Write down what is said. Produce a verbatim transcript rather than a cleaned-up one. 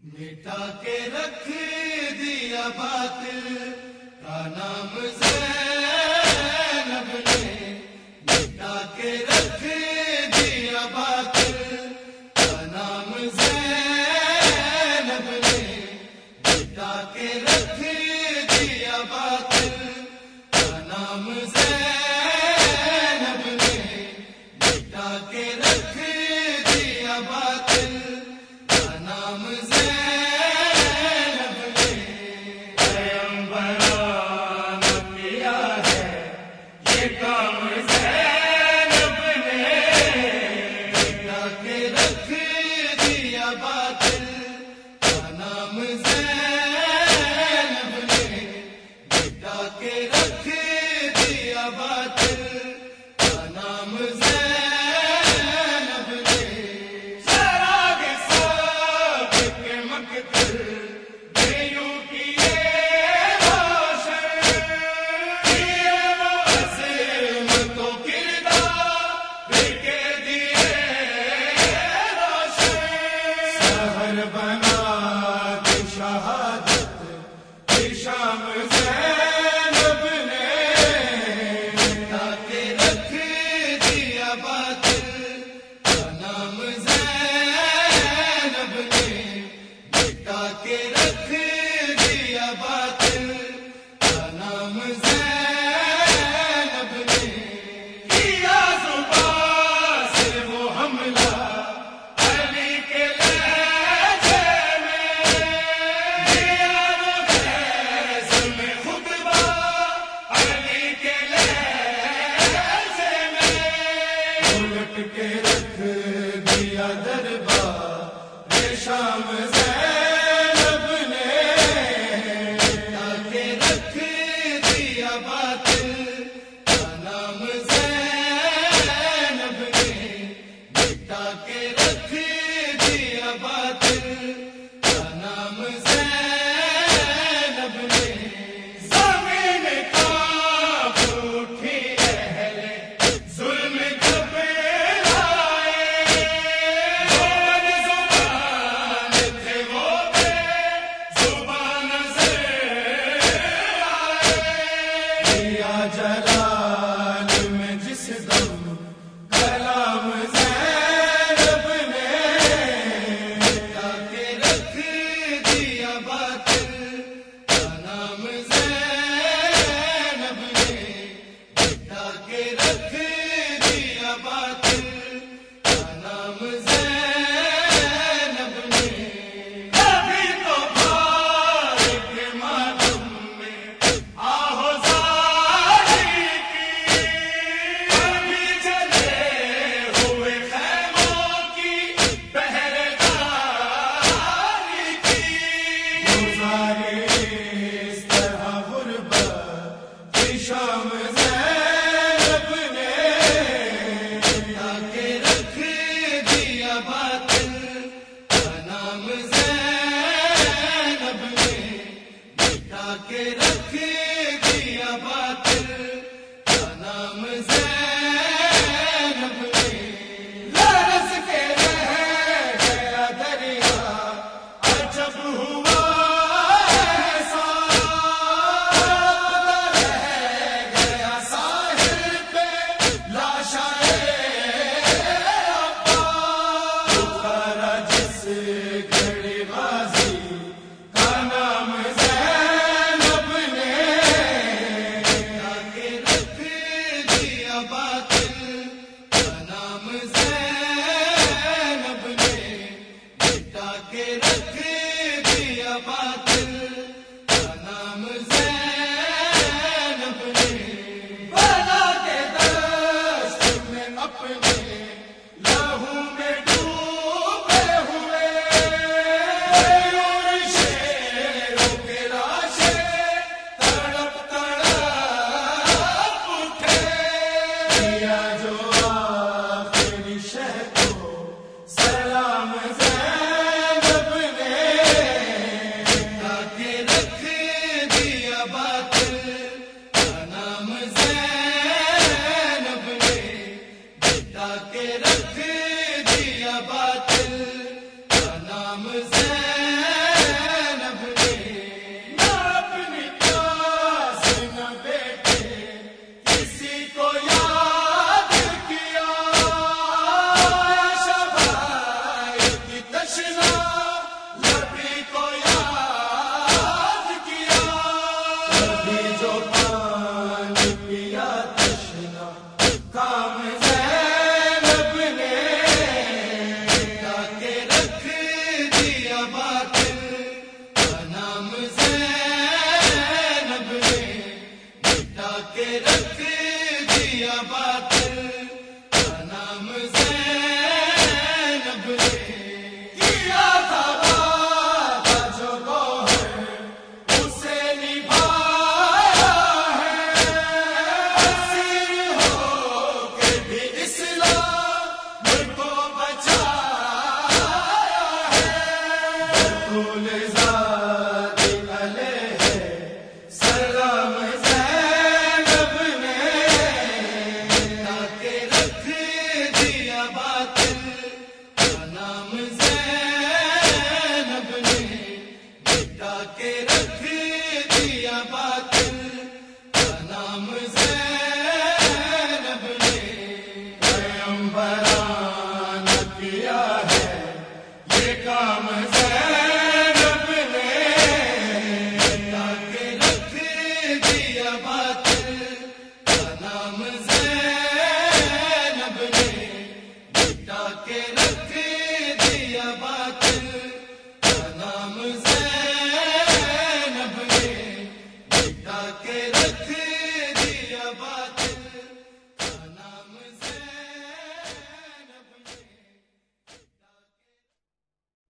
مٹا کے رکھ دیا باطل کا نام زینب نے، مٹا کے رکھ دیا باطل کا نام زینب نے، مٹا کے رکھ دیا باطل کا نام زینب نے، مٹا کے رکھ دیا باطل کا نام زینب نے۔ رکھ دیا باطل کا نام زینب رسول ذات علیہ سلام زینب نے مٹا کے رکھ دیا باطل کا نام زینب نے مٹا کے رکھ دیا باطل کا نام زینب نے پیغمبران کیا ہے یہ کام